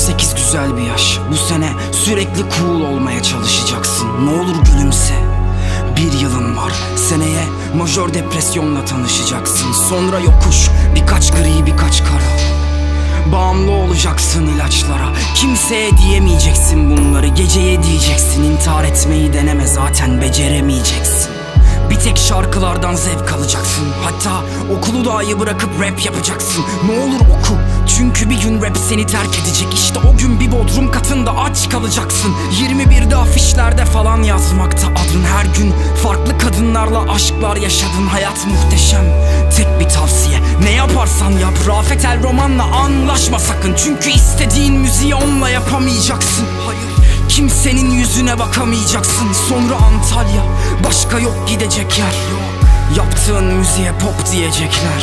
18 güzel bir yaş. Bu sene sürekli cool olmaya çalışacaksın. Ne olur gülümse. Bir yılın var. Seneye majör depresyonla tanışacaksın. Sonra yokuş, birkaç gri, birkaç kara. Bağımlı olacaksın ilaçlara. Kimseye diyemeyeceksin bunları. Geceye diyeceksin. İntihar etmeyi deneme, zaten beceremeyeceksin. Bir tek şarkılardan zevk alacaksın. Hatta okulu dahi bırakıp rap yapacaksın. Ne olur oku, çünkü bir gün rap seni terk edecek. İşte o gün bir bodrum katında aç kalacaksın. 21'de afişlerde falan yazmakta adın. Her gün farklı kadınlarla aşklar yaşadın. Hayat muhteşem, tek bir tavsiye: ne yaparsan yap, Rafet El Roman'la anlaşma sakın. Çünkü istediğin müziği onunla yapamayacaksın. Hayır, kimsenin yüzüne bakamayacaksın. Sonra Antalya, başka yok gidecek yer. Yaptığın müziğe pop diyecekler.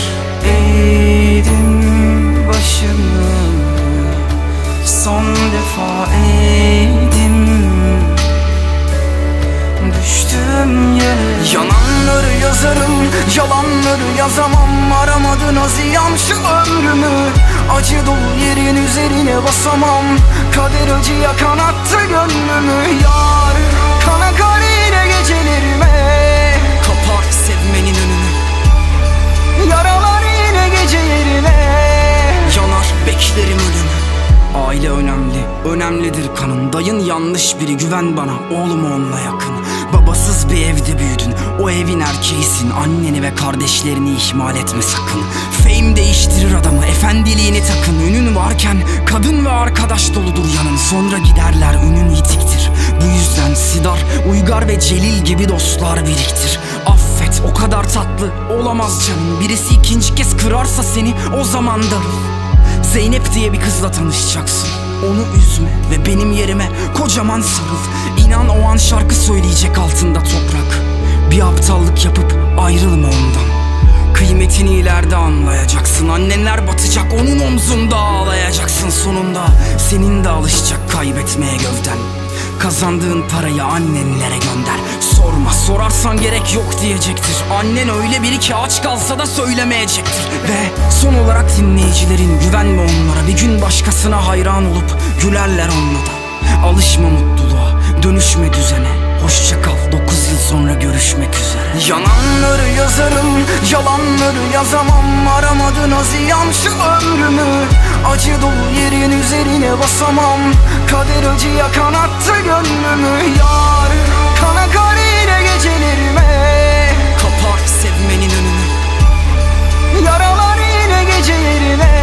Eğdim başımı, son defa eğdim. Düştüm yere. Yananları yazarım, yalanları yazamam. Aramadın aziyam şu ömrümü. Acı dolu yerin üzerine basamam. Kader acıya kanattı gönlümü. Yar, kana kar yine gecelerime. Kapar sevmenin önünü. Yaralar yine gece yerine. Yanar beklerim ölümü. Aile önemli, önemlidir kanın. Dayın yanlış biri, güven bana, oğlum onunla yakın. Babasız bir evde büyüdün, o evin erkeğisin. Anneni ve kardeşlerini ihmal etme sakın. Fame değiştirir adamı, efendiliğini takın. Ünün varken kadın ve arkadaş doludur yanın. Sonra giderler, ünün yitiktir. Bu yüzden Sidar, Uygar ve Celil gibi dostlar biriktir. Affet, o kadar tatlı olamaz canım. Birisi ikinci kez kırarsa seni, o zaman darıl. Zeynep diye bir kızla tanışacaksın. Onu üzme ve benim yerime kocaman sarıl. İnan o an şarkı söyleyecek altında toprak. Bir aptallık yapıp ayrılma ondan. Kıymetini ileride anlayacaksın. Annenler batacak, onun omzunda ağlayacaksın sonunda. Senin de alışacak kaybetmeye gövden. Kazandığın parayı annenlere gönder. Sorma, sorarsan gerek yok diyecektir. Annen öyle biri ki aç kalsa da söylemeyecektir. Ve son olarak dinleyicilerin, güvenme onlara. Bir gün başkasına hayran olup gülerler onunla da. Alışma mutluluğa, dönüşme düzene. Hoşça kal, 9 yıl sonra görüşmek üzere. Yananları yazarım, yalanları yazamam. Aramadın aziyam şu ömrümü. Acı dolu yerin üzerine basamam. Kader acıya kanattı gönlümü. Yar, kana kar yine gecelerime. Kapar sevmenin önünü. Yaralar yine gece yerine.